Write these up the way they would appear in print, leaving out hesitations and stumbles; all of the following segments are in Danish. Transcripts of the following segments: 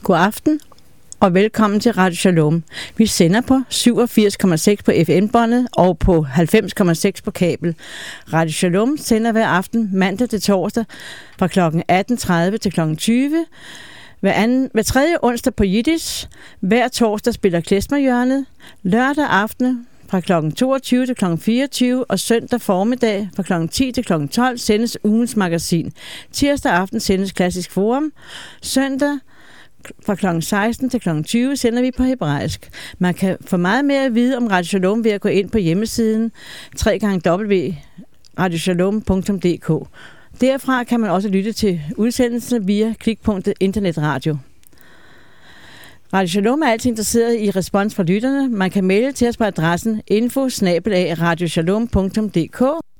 God aften og velkommen til Radio Shalom. Vi sender på 87,6 på FM-båndet og på 90,6 på kabel. Radio Shalom sender hver aften mandag til torsdag fra kl. 18.30 til kl. 20. Hver tredje onsdag på Yiddish. Hver torsdag spiller Klezmer-hjørnet. Lørdag aften fra kl. 22 til kl. 24 og søndag formiddag fra kl. 10 til kl. 12 sendes ugens magasin. Tirsdag aften sendes Klassisk Forum. Søndag fra kl. 16 til kl. 20 sender vi på hebraisk. Man kan få meget mere at vide om Radio Shalom ved at gå ind på hjemmesiden www.radioshalom.dk. Derfra kan man også lytte til udsendelsen via klikpunktet internetradio. Radio Shalom er altid interesseret i respons fra lytterne. Man kan maile til os på adressen info@radioshalom.dk.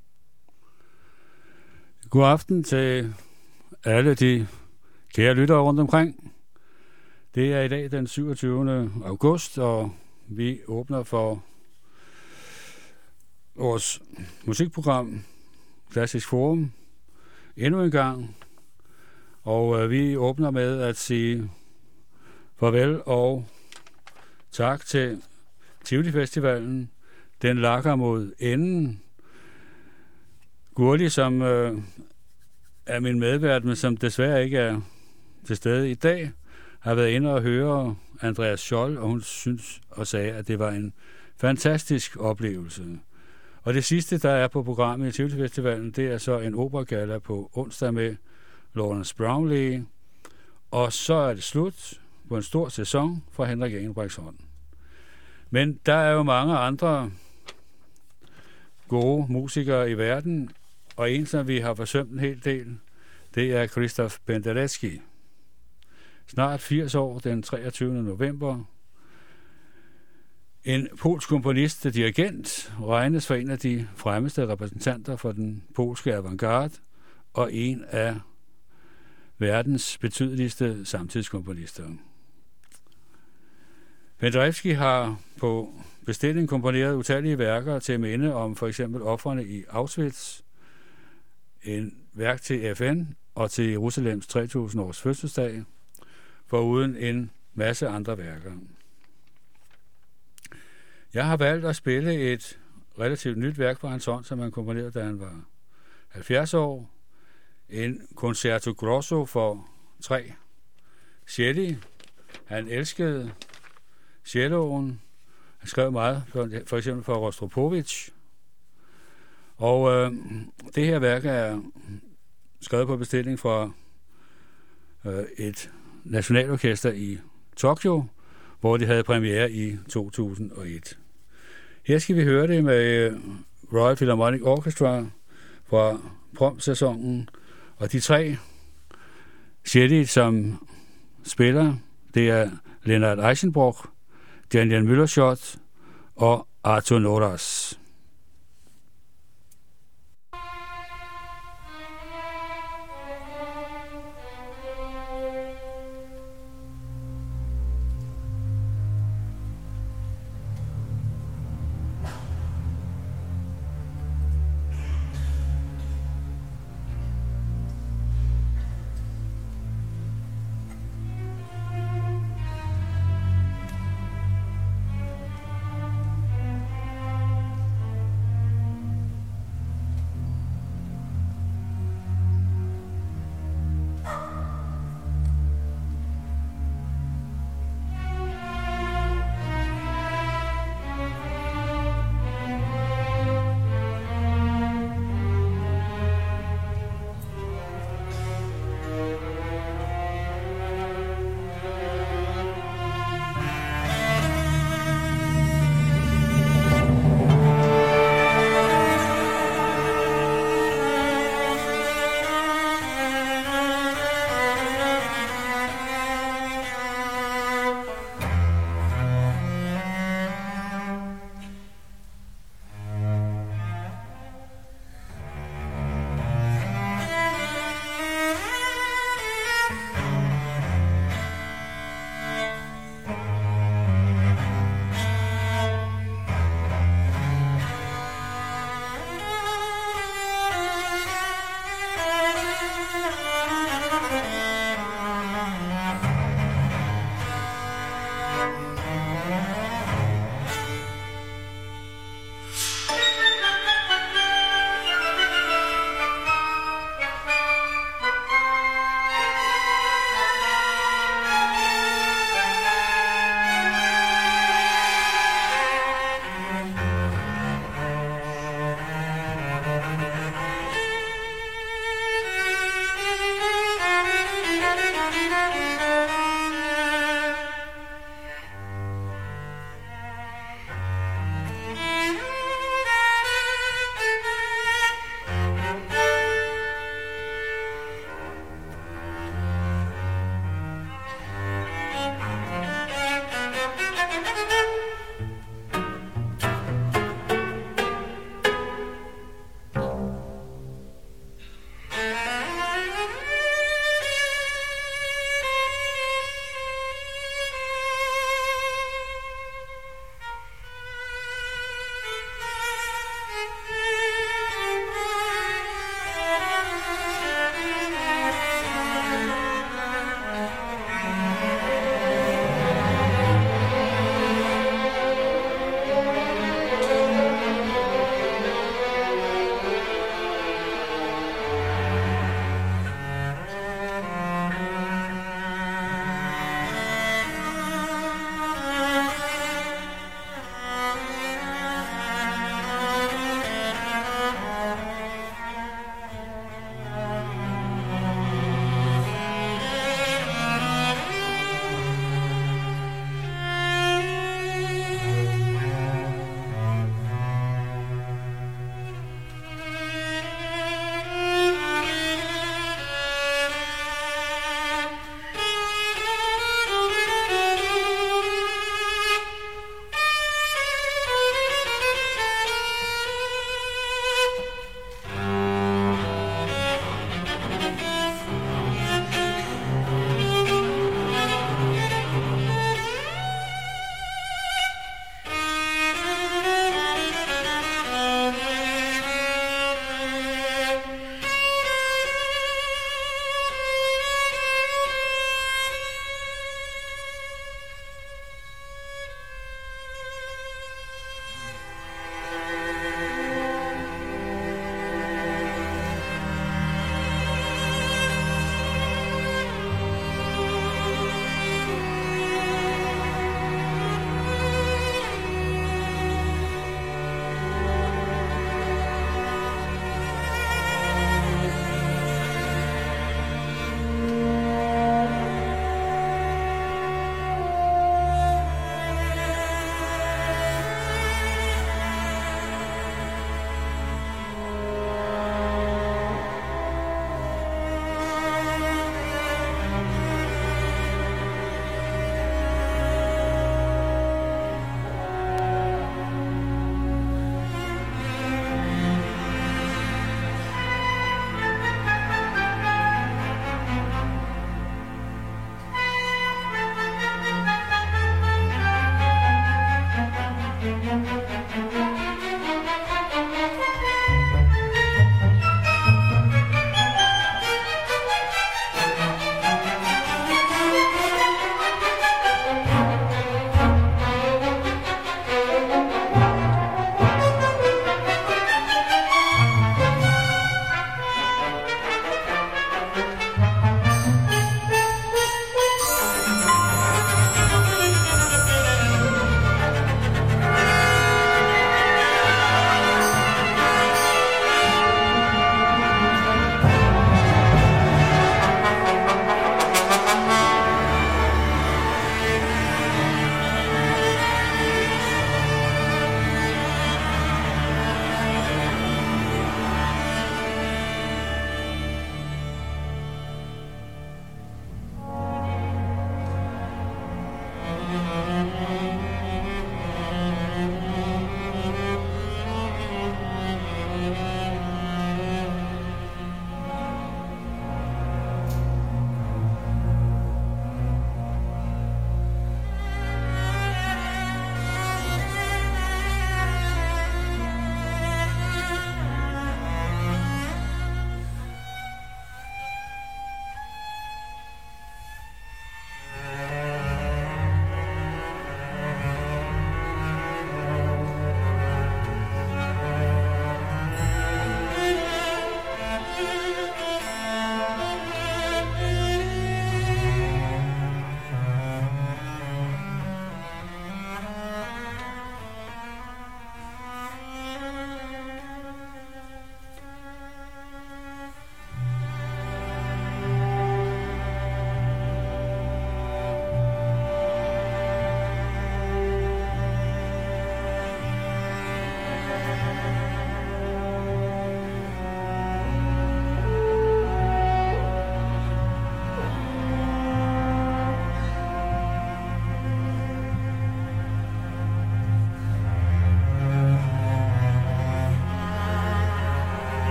God aften til alle de kære lyttere rundt omkring. Det er i dag den 27. august, og vi åbner for vores musikprogram Klassisk Forum endnu en gang. Og vi åbner med at sige farvel og tak til Tivoli Festivalen. Den lakker mod enden. Gurli, som er min medvært, men som desværre ikke er til stede i dag, har været inde og høre Andreas Scholl, og hun synes og sagde, at det var en fantastisk oplevelse. Og det sidste, der er på programmet i Tivoli Festivalen, det er så en operagalla på onsdag med Lawrence Brownlee. Og så er det slut på en stor sæson fra Henrik Engelbrechts hånd. Men der er jo mange andre gode musikere i verden, og en, som vi har forsømt en hel del, det er Krzysztof Penderecki. Snart 80 år, den 23. november. En polsk komponist og dirigent regnes for en af de fremmeste repræsentanter for den polske avantgarde og en af verdens betydeligste samtidskomponister. Penderecki har på bestilling komponeret utallige værker til minde om for eksempel ofrene i Auschwitz, en værk til FN og til Jerusalems 3000 års fødselsdag, foruden en masse andre værker. Jeg har valgt at spille et relativt nyt værk fra hans hånd, som han komponerede, da han var 70 år. En concerto grosso for 3 celli. Han elskede celloen. Han skrev meget, for eksempel for Rostropovich. Og det her værk er skrevet på bestilling fra et nationalorkester i Tokyo, hvor de havde premiere i 2001. Her skal vi høre det med Royal Philharmonic Orchestra fra Prom-sæsonen, og de 3 celli, som spiller, det er Leonard Eisenbrock, Daniel Müllerschott og Artur Noras.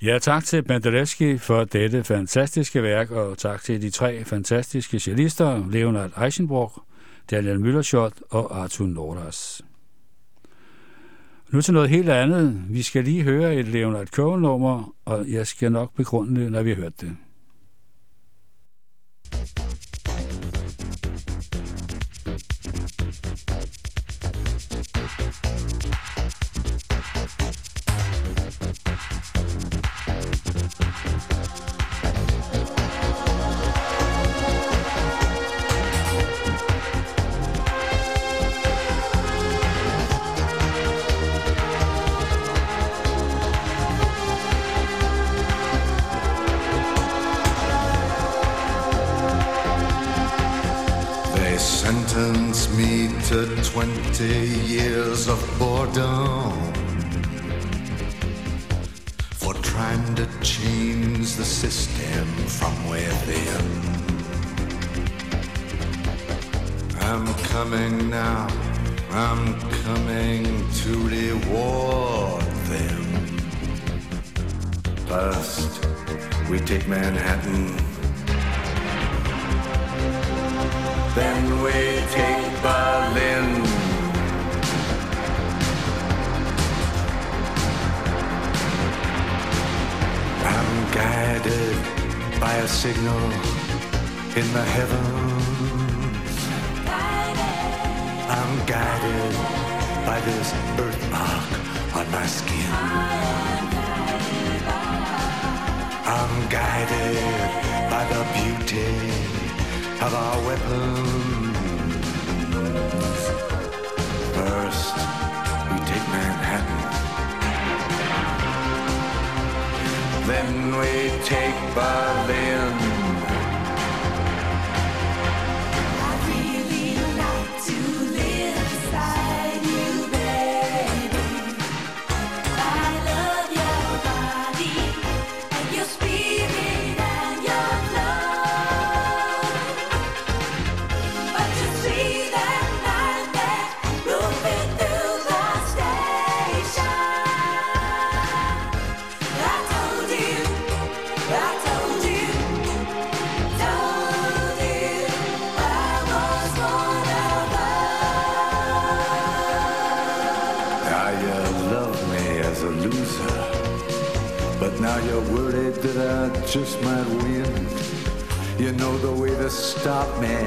Ja, tak til Penderecki for dette fantastiske værk, og tak til de 3 fantastiske cellister, Leonard Eichenbrock, Daniel Müllerschott og Artur Noras. Nu til noget helt andet. Vi skal lige høre et Leonard Cohen-nummer, og jeg skal nok begrunde det, når vi har hørt det. Sentence me to 20 years of boredom for trying to change the system from within. I'm coming now, I'm coming to reward them. First, we take Manhattan. Then we take Berlin. I'm guided by a signal in the heavens. I'm guided by this birthmark on my skin. I'm guided by the beauty of our weapons. First, we take Manhattan. Then we take Berlin. I really like to live beside you, baby. I love your body and your spirit and your love. But you see that night that moving through the station, I told you I was one of us. Now you love me as a loser, but now you're worried that I just might win. You know the way to stop me,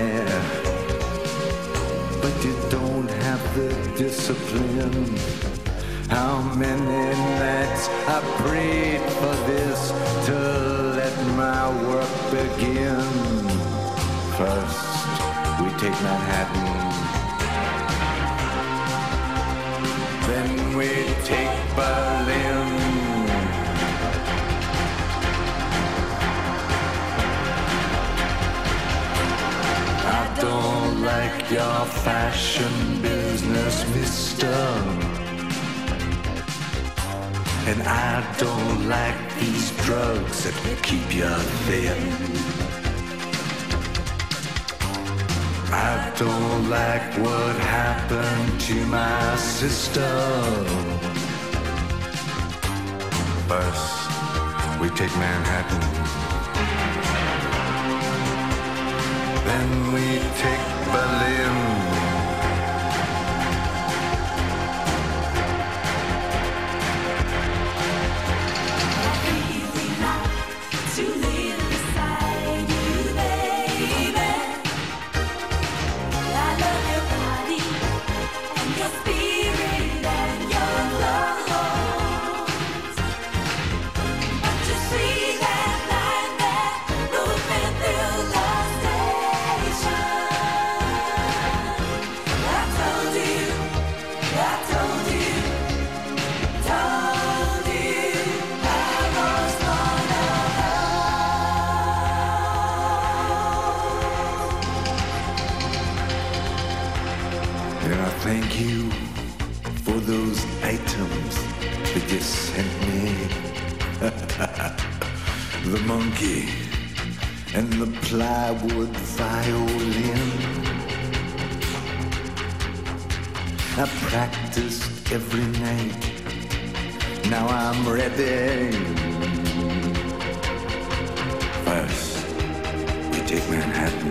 but you don't have the discipline. How many nights I prayed for this to let my work begin. First, we take Manhattan. Then we take Berlin. I don't like your fashion business, mister. And I don't like these drugs that keep you thin. I don't like what happened to my sister. First, we take Manhattan. Then we take Berlin. To live beside you, baby. I love your body and your spirit and your clothes. But you see that night that moving through the station, I told you I was one of And I thank you for those items that you sent me. The monkey and the plywood violin. I practiced every night. Now I'm ready First, we take Manhattan.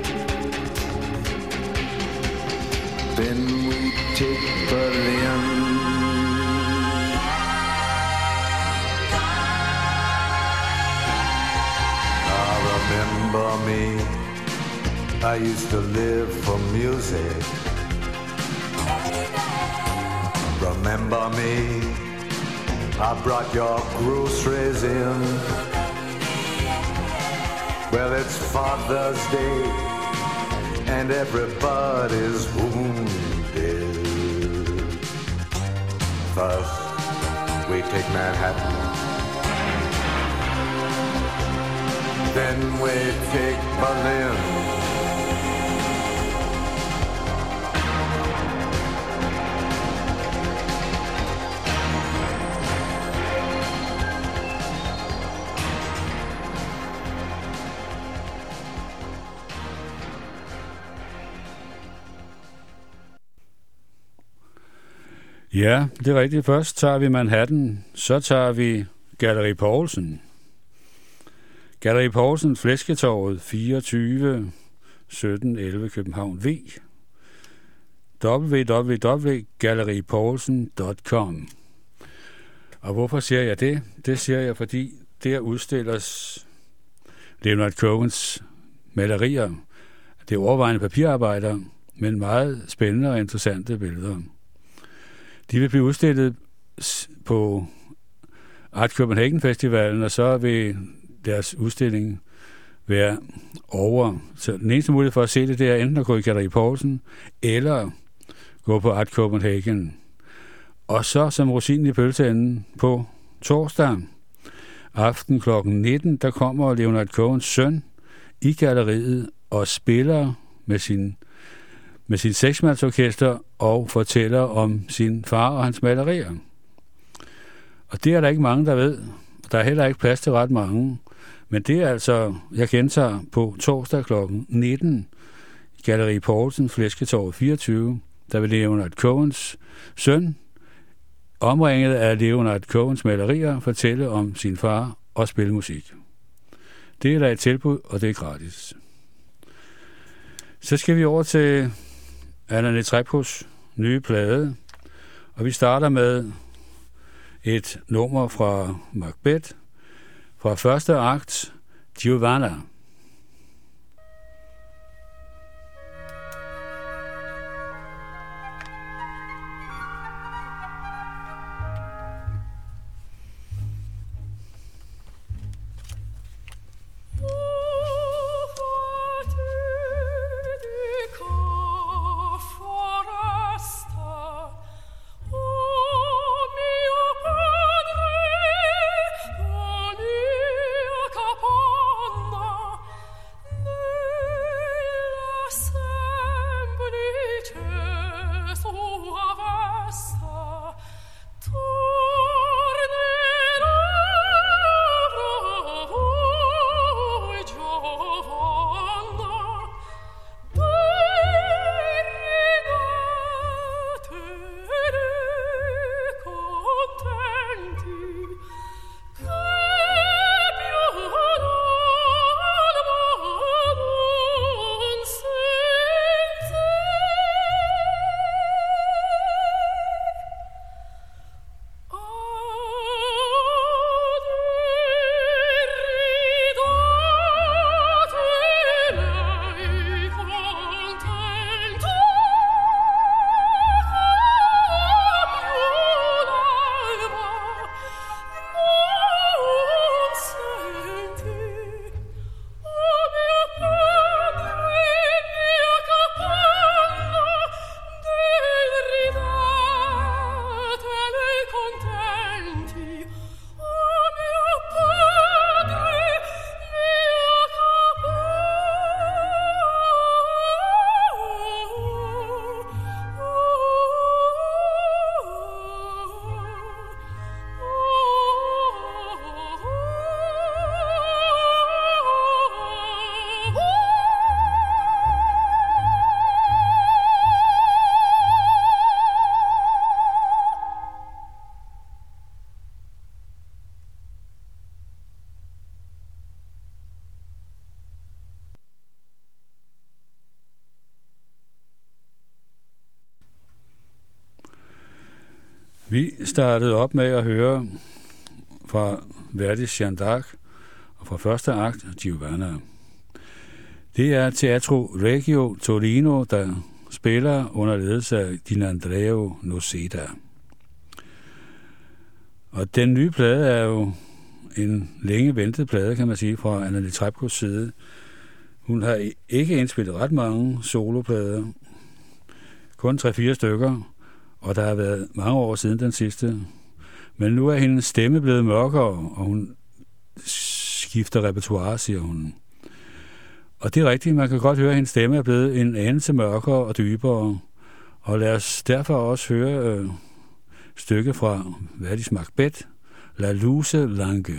Then we take Berlin. Remember me, I used to live for music. Remember me, I brought your groceries in. Well, it's Father's Day, and everybody's wounded. First, we take Manhattan. Then we take Berlin. Ja, det er rigtigt. Først tager vi Manhattan, så tager vi Galleri Poulsen. Galleri Poulsen, Flæsketorvet, 24 17 11 København V. www.galleripoulsen.com. Og hvorfor siger jeg det? Det siger jeg, fordi der udstilles Leonard Cohens malerier. Det er overvejende papirarbejder, men meget spændende og interessante billeder. De vil blive udstillet på Art Copenhagen Festivalen, og så vil deres udstilling være over. Så den eneste mulighed for at se det, det er enten at gå i Galleri Poulsen, eller gå på Art Copenhagen. Og så som rosinen i pølseenden på torsdag aften kl. 19, der kommer Leonard Cohens søn i galleriet og spiller med sin seksmandsorkester og fortæller om sin far og hans malerier. Og det er der ikke mange, der ved. Der er heller ikke plads til ret mange. Men det er altså, jeg gentager, på torsdag kl. 19, Galleri Poulsen, Flæsketorvet 24, der vil Leonard Cohens søn, omringet af Leonard Cohens malerier, fortælle om sin far og spille musik. Det er der et tilbud, og det er gratis. Så skal vi over til Anna Netrebkos nye plade, og vi starter med et nummer fra Macbeth, fra første akt, Giovanna. Caponna Vi startede op med at høre fra Verdis Jeanne d'Arc og fra første akt Giovanna. Det er Teatro Regio Torino, der spiller under ledelse af Dinandreo Noceda. Og den nye plade er jo en længe ventet plade, kan man sige, fra Anna Netrebkos side. Hun har ikke indspillet ret mange soloplader, kun 3-4 stykker, og der har været mange år siden den sidste. Men nu er hendes stemme blevet mørkere, og hun skifter repertoire, siger hun. Og det er rigtigt, man kan godt høre, at hendes stemme er blevet en anelse mørkere og dybere. Og lad os derfor også høre stykke fra Verdis Macbeth, La Luce Lange.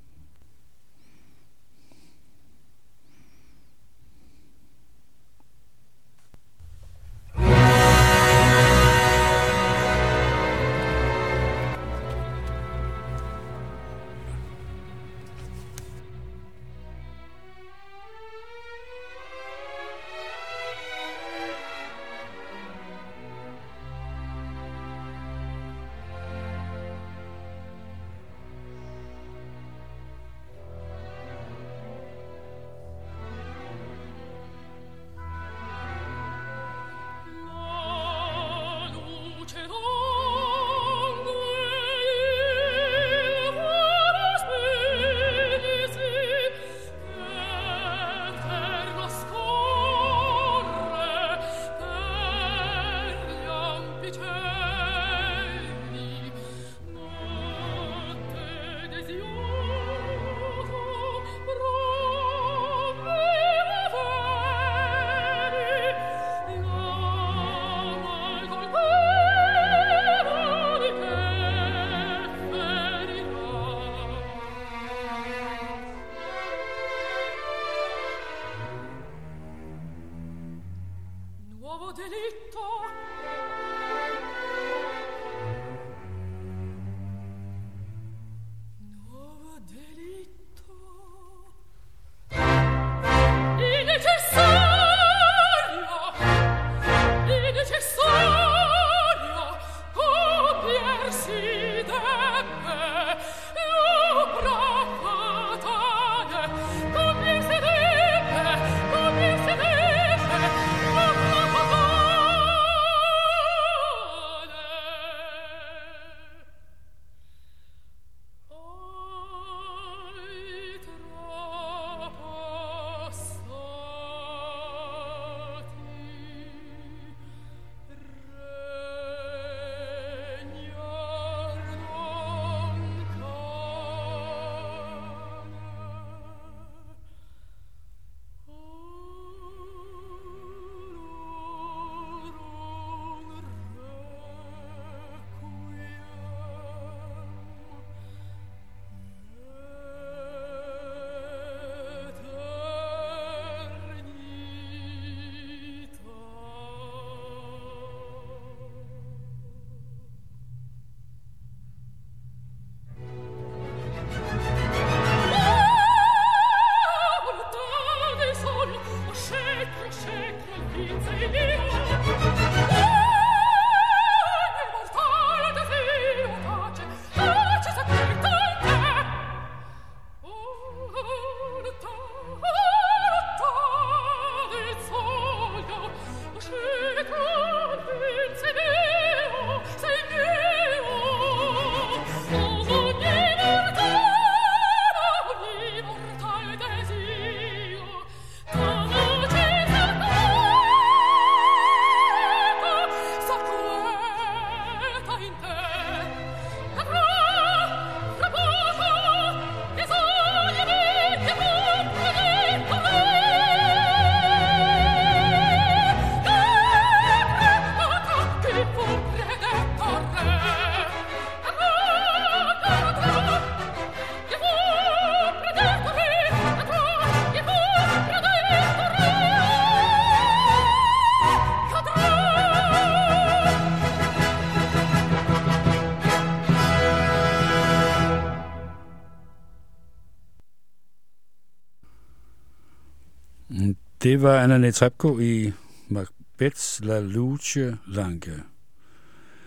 Det var Anna Netrebko i Macbeths La Luce Lange.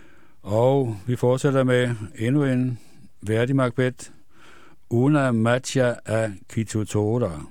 Og vi fortsætter med endnu en værdig Macbeth. Una Matcha af Kitutora.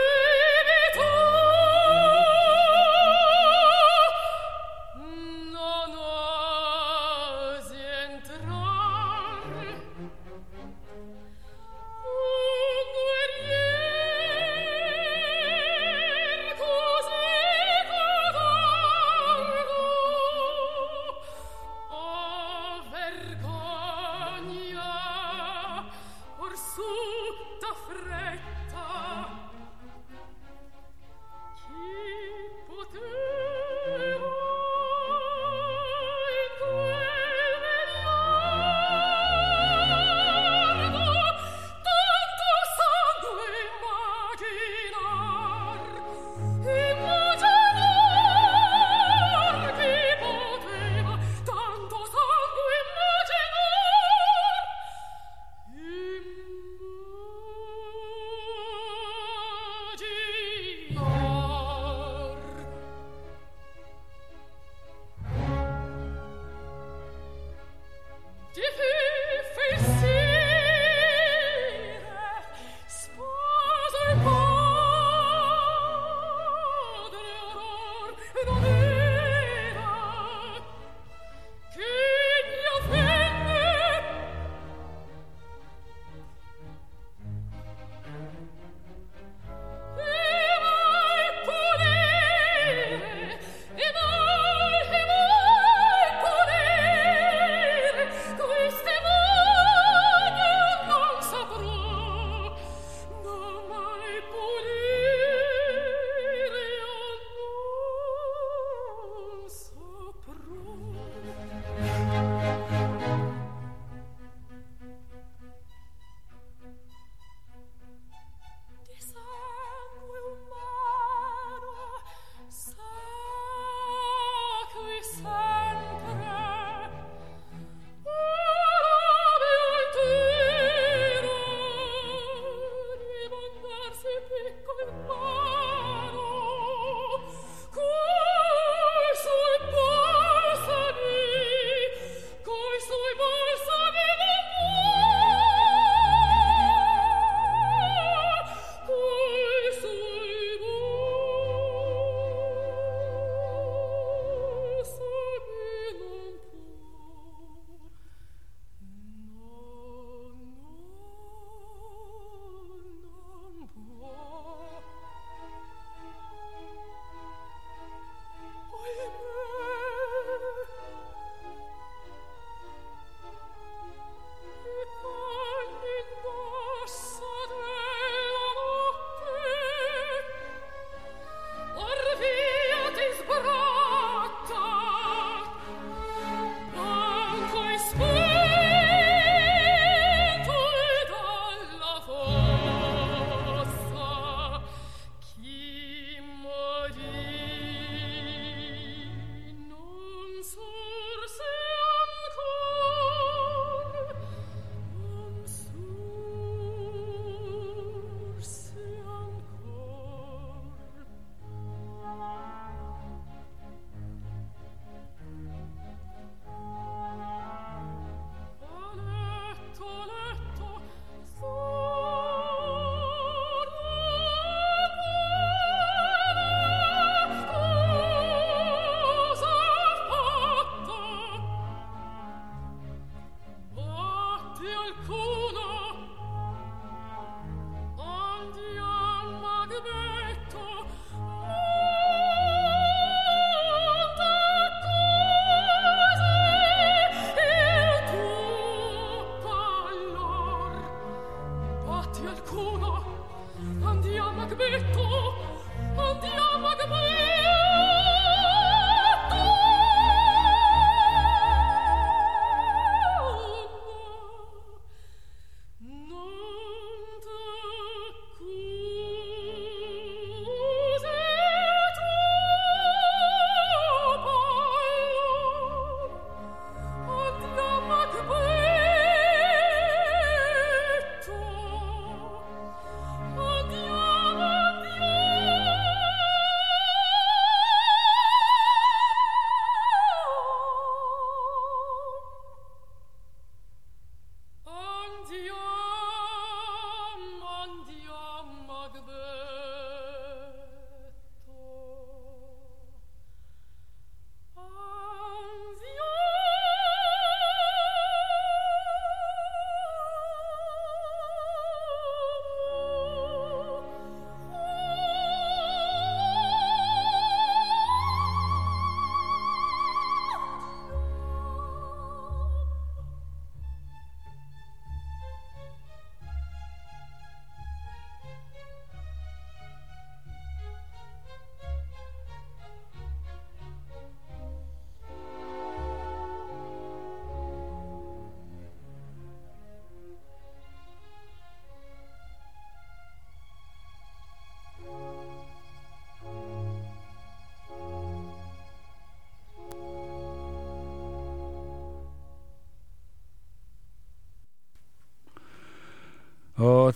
No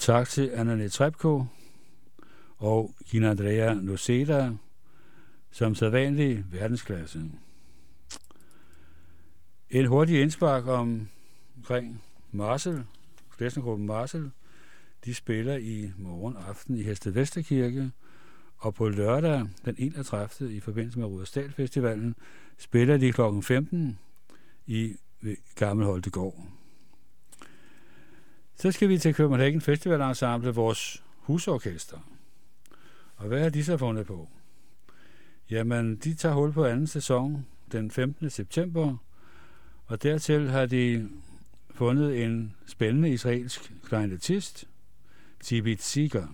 tak til Anna Trebko og Gina Andrea Noceda, som sædvanlig verdensklasse. En hurtig indspark omkring Marcel, Klæsnergruppen Marcel. De spiller i morgen aften i Hestevesterkirke, og på lørdag den 31. i forbindelse med Rudersdal Festivalen spiller de kl. 15 i Gammel Holtegård. Så skal vi til Copenhagen Festival Ensemble, vores husorkester. Og hvad har de så fundet på? Jamen, de tager hul på anden sæson den 15. september, og dertil har de fundet en spændende israelsk klarinettist, Tibit Ziger.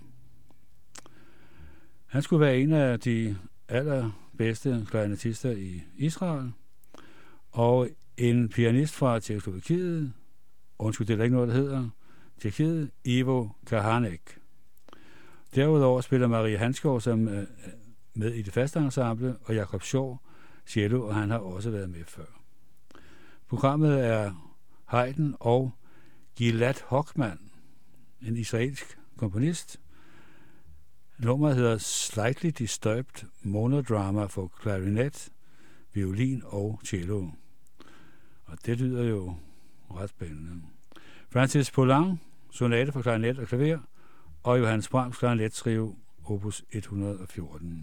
Han skulle være en af de allerbedste klarinettister i Israel, og en pianist fra Tjekkoslovakiet, det er ikke noget, der hedder, Tjekkiet, Ivo Kahanek. Derudover spiller Marie Hanskov, som er med i det faste ensemble, og Jakob Shaw, cello, og han har også været med før. Programmet er Haydn og Gilad Hochman, en israelsk komponist. Nummeret hedder Slightly Disturbed Monodrama for klarinet, violin og cello. Og det lyder jo ret spændende. Francis Poulenc, sonate for klarinet og klaver, og Johannes Brahms klarinettrio, opus 114.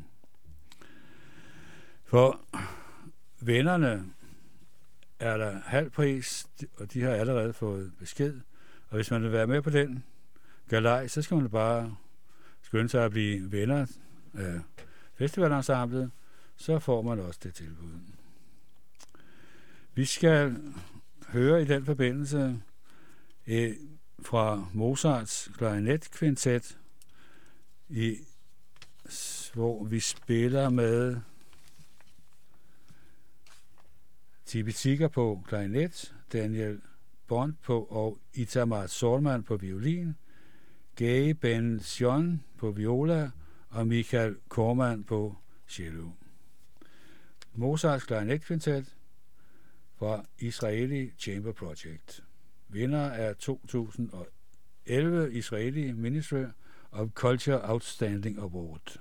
For vennerne er der halv pris, og de har allerede fået besked. Og hvis man vil være med på den galej, så skal man bare skynde sig at blive venner af festivalensemblet, så får man også det tilbud. Vi skal høre i den forbindelse fra Mozarts klarinetkvintet, hvor vi spiller med Tibit Ziger på klarinet, Daniel Bond på og Itamar Solman på violin, Gaye Ben Sion på viola og Michael Korman på cello. Mozarts klarinetkvintet fra Israeli Chamber Project. Vinder er 2011 Israeli Ministry of Culture Outstanding Award.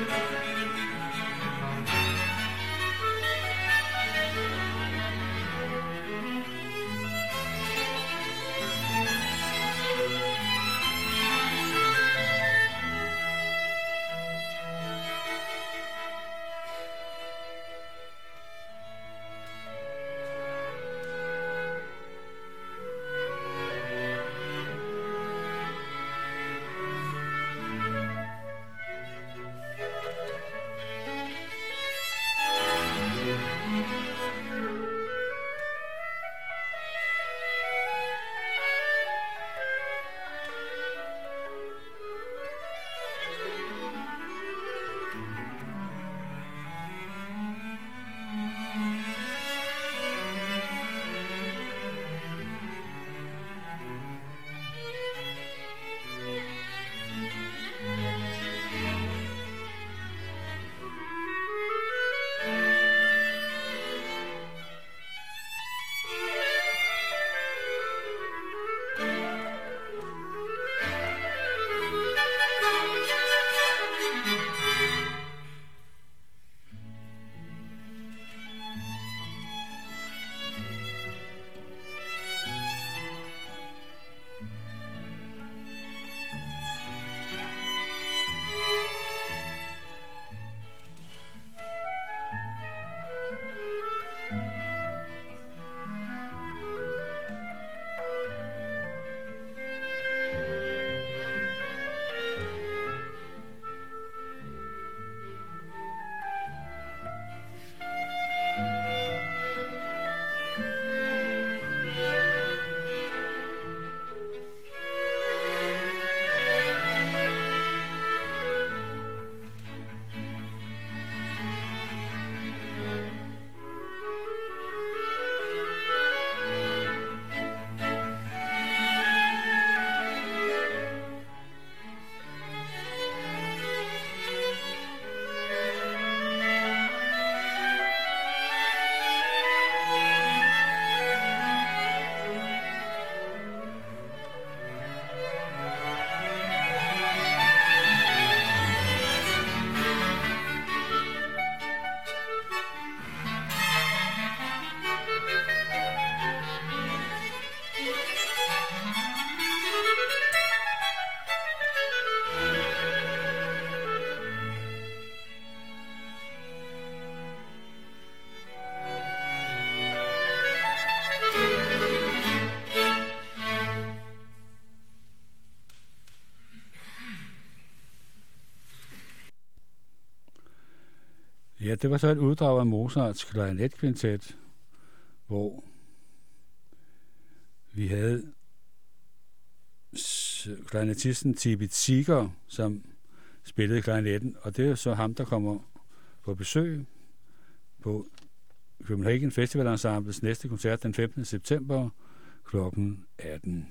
Ja, det var så et uddrag af Mozarts klarinetkvintet, hvor vi havde klarinetisten Tibi Ziegler, som spillede klarinetten, og det er så ham, der kommer på besøg på Copenhagen Festival Ensembles næste koncert den 15. september kl. 18.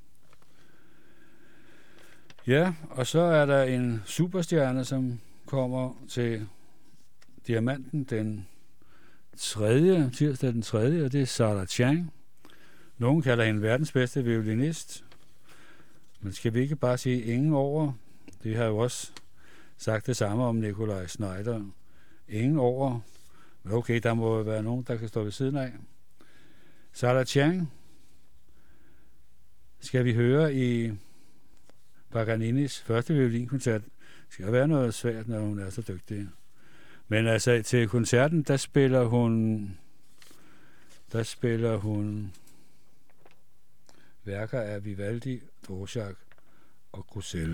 Ja, og så er der en superstjerne, som kommer til Diamanten den 3. tirsdag den 3. og det er Sarah Chang. Nogen kalder hende verdens bedste violinist. Men skal vi ikke bare sige ingen over? Det har jo også sagt det samme om Nikolaj Schneider. Ingen over. Men okay, der må være nogen, der kan stå ved siden af. Sarah Chang skal vi høre i Paganinis første violinkoncert. Det skal være noget svært, når hun er så dygtig. Men altså til koncerten, der spiller hun værker af Vivaldi, Dvorak og Grussel.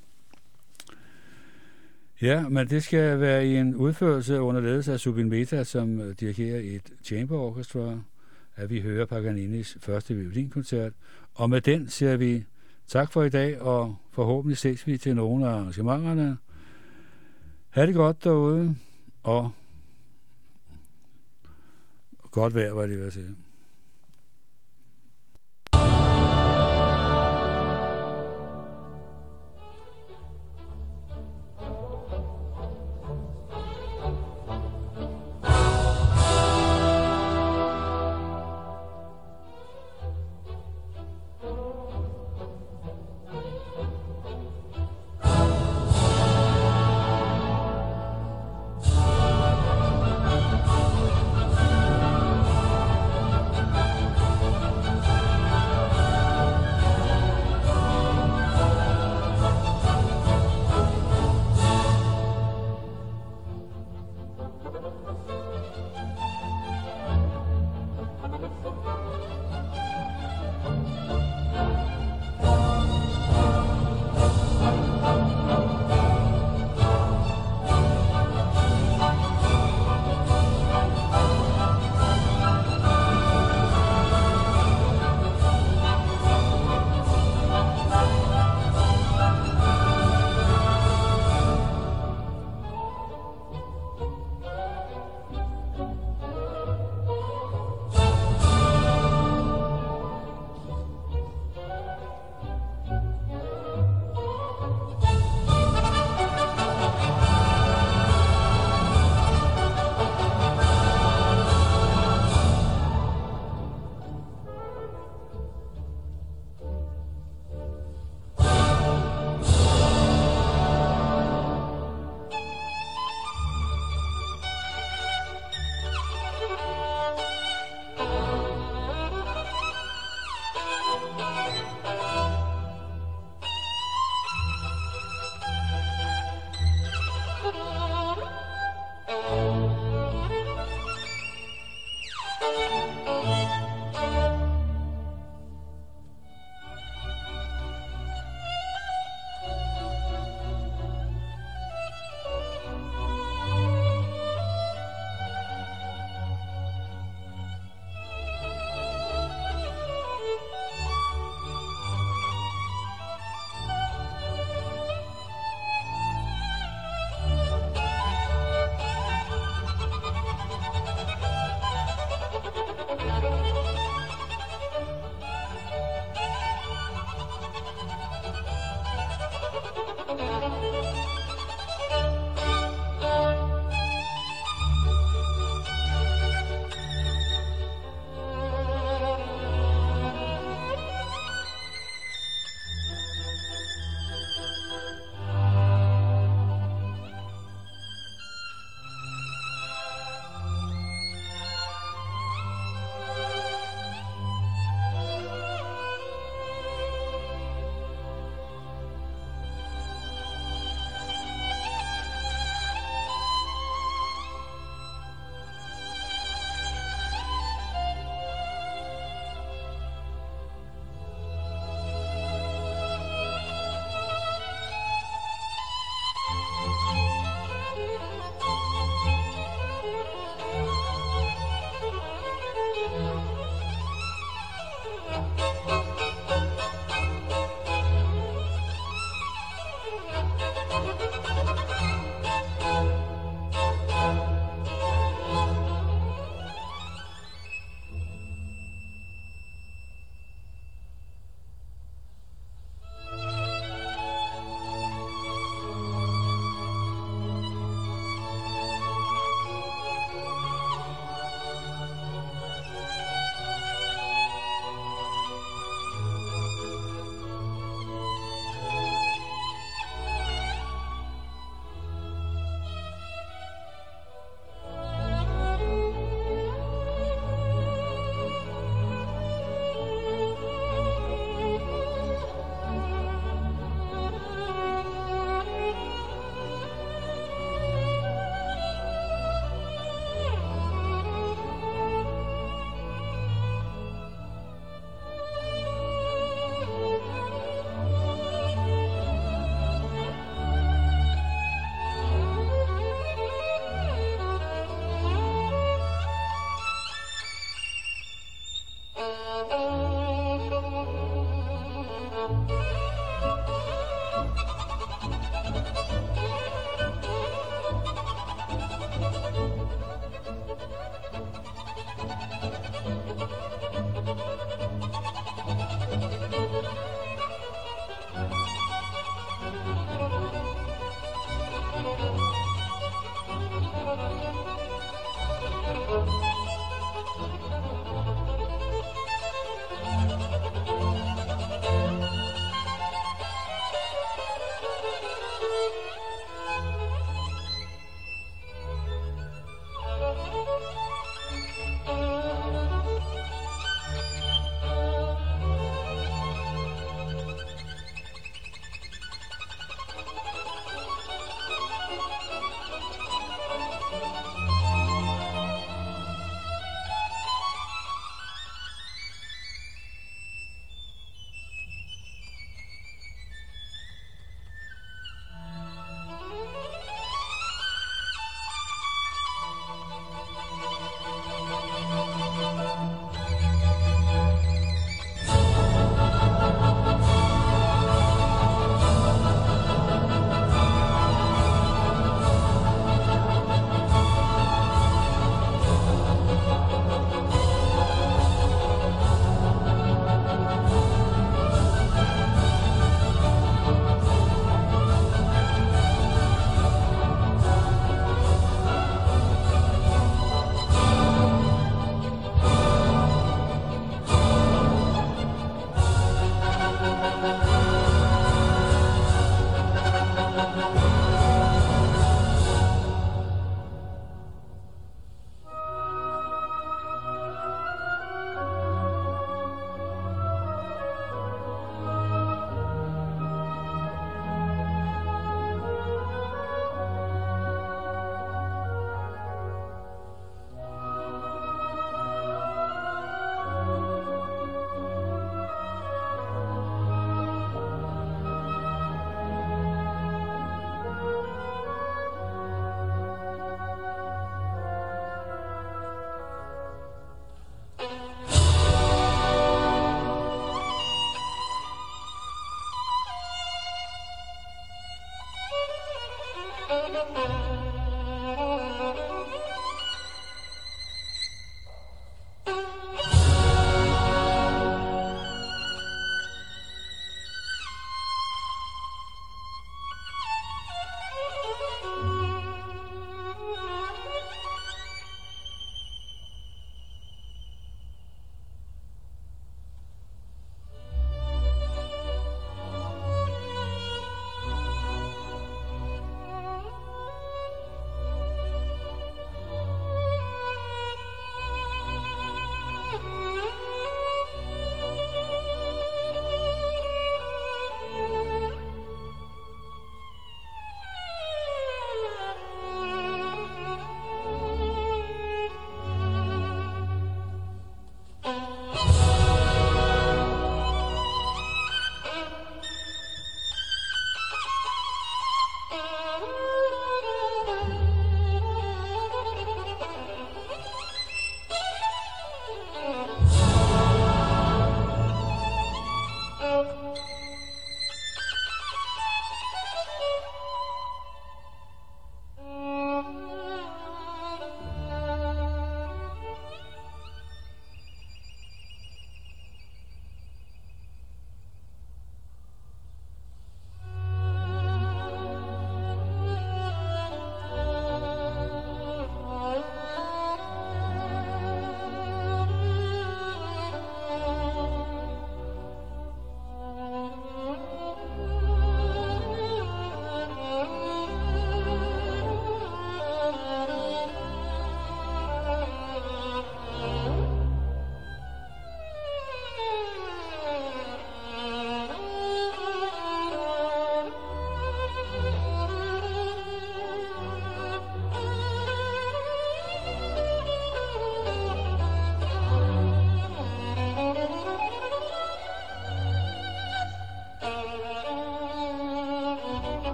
Ja, men det skal være i en udførelse under ledelse af Zubin Mehta, som dirigerer et chamber orchestra, at vi hører Paganinis første violinkoncert. Og med den siger vi tak for i dag, og forhåbentlig ses vi til nogle af arrangementerne. Ha' det godt derude, og godt vejr, var det, vil sige.